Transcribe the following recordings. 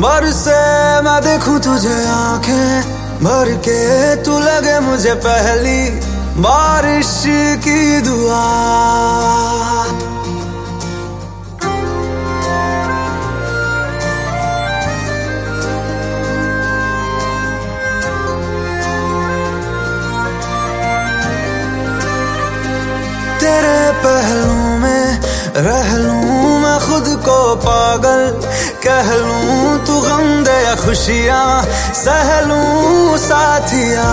बरसे मैं देखूं तुझे आंखें भर के, तू लगे मुझे पहली बारिश की दुआ। तेरे पहलू में रह लूं मैं खुद को पागल, कह लूं तू गम दे या खुशियां सह लूं साथिया।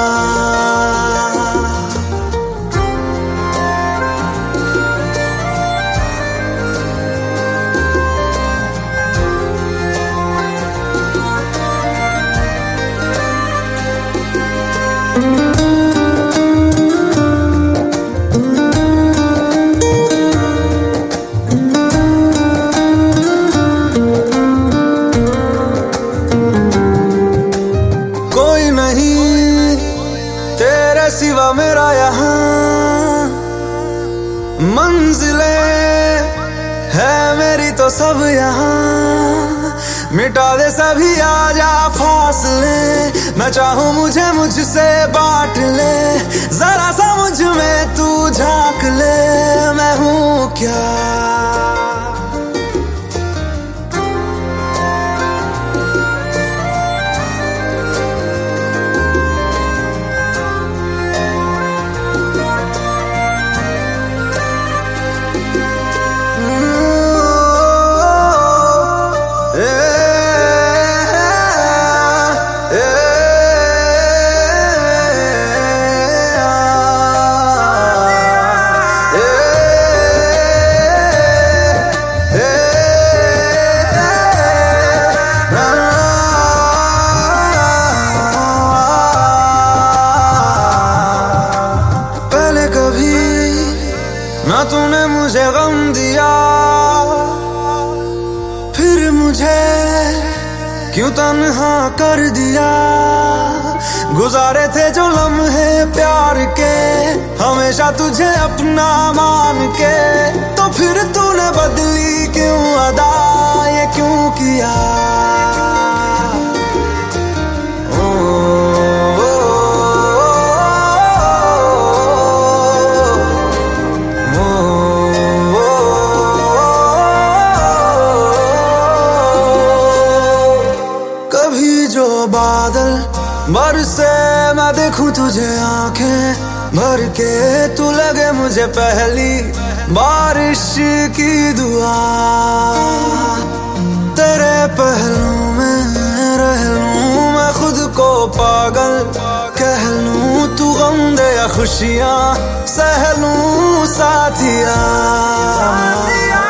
तेरे सिवा मेरा यहाँ मंजिले है मेरी तो सब यहाँ, मिटा दे सभी आजा फासले, मैं चाहूँ मुझे मुझसे बांट ले, जरा सा मुझ में तू झांक ले, मैं हूँ क्या। ना तूने मुझे गम दिया, फिर मुझे क्यों तन्हा कर दिया। गुजारे थे जो लम्हे प्यार के, हमेशा तुझे अपना मान के, तो फिर तूने बदली क्यों अदा, ये क्यों किया। बादल बरसे मैं देखूं तुझे आंखें भर के, तू लगे मुझे पहली बारिश की दुआ। तेरे पहलू में रह लूं मैं खुद को पागल, कह लूं तू गम दे या खुशियां सह लूं साथिया।